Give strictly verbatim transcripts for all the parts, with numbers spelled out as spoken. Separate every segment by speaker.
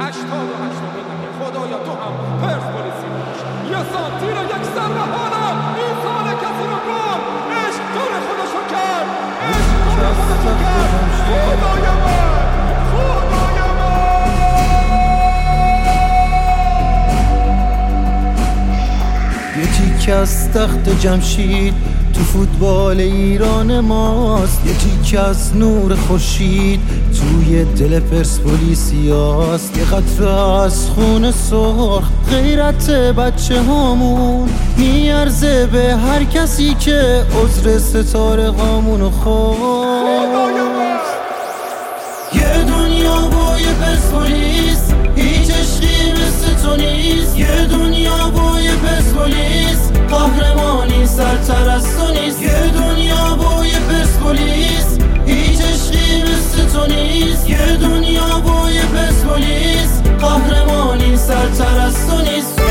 Speaker 1: هشتاد و هشت میلیون خدایا تو هم پرسپولیسی باش. یه سانتی رو یک سر به حالم این سال کسی رو گل عشق کار خودشو کرد، عشق کار خودشو کرد. خدای من خدای
Speaker 2: من یه تیکه از تخت جمشید تو فوتبال ایران ماست، یه تیکه از نور خورشید توی دل پرسپولیسیاست، یه قطره از خون سرخ غیرت بچه هامون میارزه به هر کسی که عذر ستاره هامونو خواست. یه دنیا با یه پرسپولیس هیچ عشقی مثل تو نیست، یه دنیا با یه پرسپولیس قهرمانی سرتر از تو نیست، یه دنیا با یه پرسپولیس هیچ عشقی مثل تو نیست، یه دنیا با یه پرسپولیس قهرمانی سرتر از تو نیست.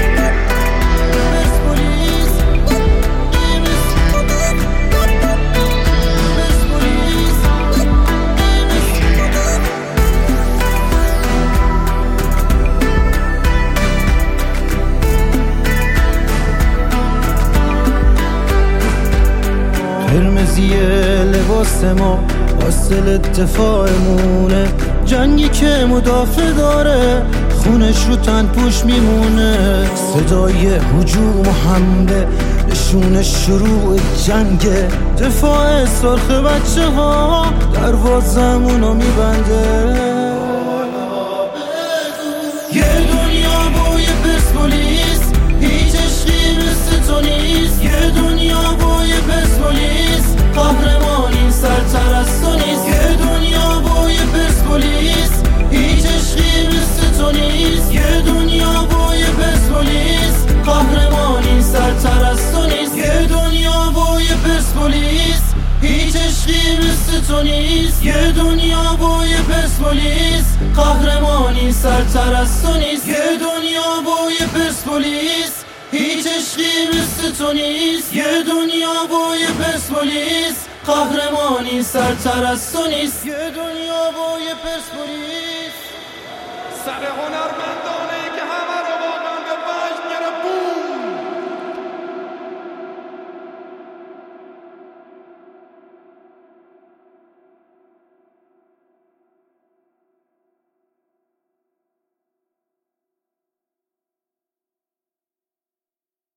Speaker 2: قرمزی لباس ما واصل دفاعمونه، جنگی که مدافع داره خونش رو تن پوش میمونه، صدای هجوم و حمله نشون شروع جنگه، دفاع سرخ بچه ها دروازمونو میبنده. یه دنیا با یه پرسپولیس هیچ عشقی مثل تو نیست، یه دنیا با یه پرسپولیس قهرمانی سرتر از تو نیست، یه دنیا با یه پرسپولیس هیچ عشقی مثل تو نیست، یه دنیا با یه پرسپولیس قهرمانی سرتر از تو نیست، یه دنیا با یه پرسپولیس هیچ عشقی مثل تو نیست، یه دنیا با یه پرسپولیس قهرمانی سرتر از تو نیست، یه دنیا با یه پرسپولیس هیچ عشقی مثل تو نیست، یه دنیا با یه پرسپولیس قهرمانی سرتر از تو نیست، یه دنیا با یه پرسپولیس.
Speaker 1: سر هنرمندان